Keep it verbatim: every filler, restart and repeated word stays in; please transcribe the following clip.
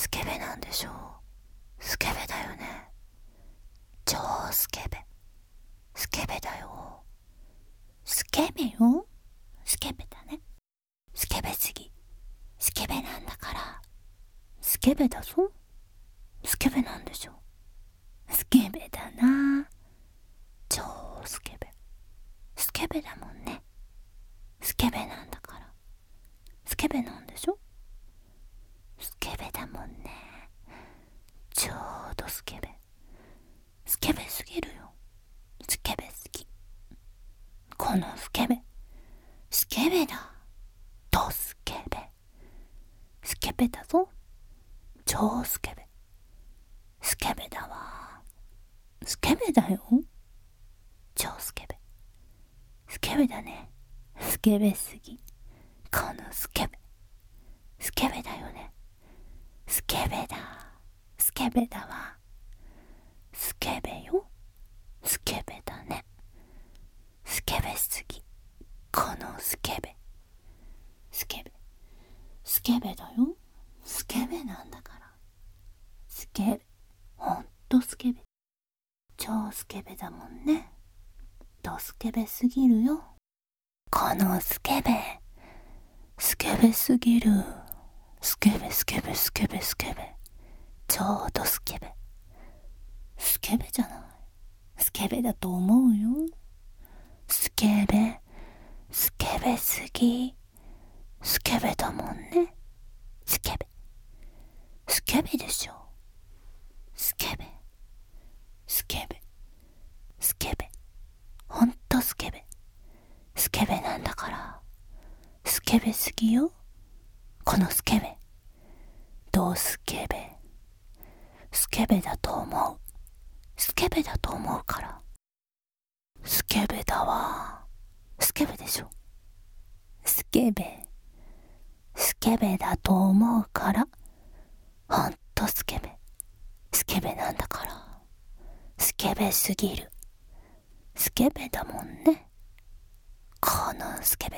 スケベなんでしょう。スケベだよね。超スケベ。スケベだよ。スケベよ。スケベだね。スケベすぎ。スケベなんだから。スケベだぞ。スケベなんでしょ。スケベだな。超スケベ。スケベだもんね。スケベなんだから。スケベなんでしょ。スケベだもんね。ちょうどスケベ。スケベすぎるよ。スケベすぎ。このスケベ。スケベだ。とスケベ。スケベだぞ。超スケベ。スケベだわ。スケベだよ。超スケベ。スケベだね。スケベすぎ。このスケベ。スケベだよね。スケベだ。スケベだわ。スケベよ。スケベだね。スケベすぎ。このスケベ。スケベ。スケベだよ。スケベなんだから。スケベ。ほんとスケベ。超スケベだもんね。ドスケベすぎるよ。このスケベ。スケベすぎる。スケベスケベスケベスケベ。超ドスケベ。スケベじゃない。スケベだと思うよ。スケベ。スケベすぎ。スケベだもんね。スケベ。スケベでしょ。スケベ。スケベ。スケベ。ほんとスケベ。スケベなんだから。スケベすぎよ。このスケベ。ドスケベ。スケベだと思う。スケベだと思うから。スケベだわ。スケベでしょ。スケベ。スケベだと思うから。ほんとスケベ。スケベなんだから。スケベすぎる。スケベだもんね。このスケベ。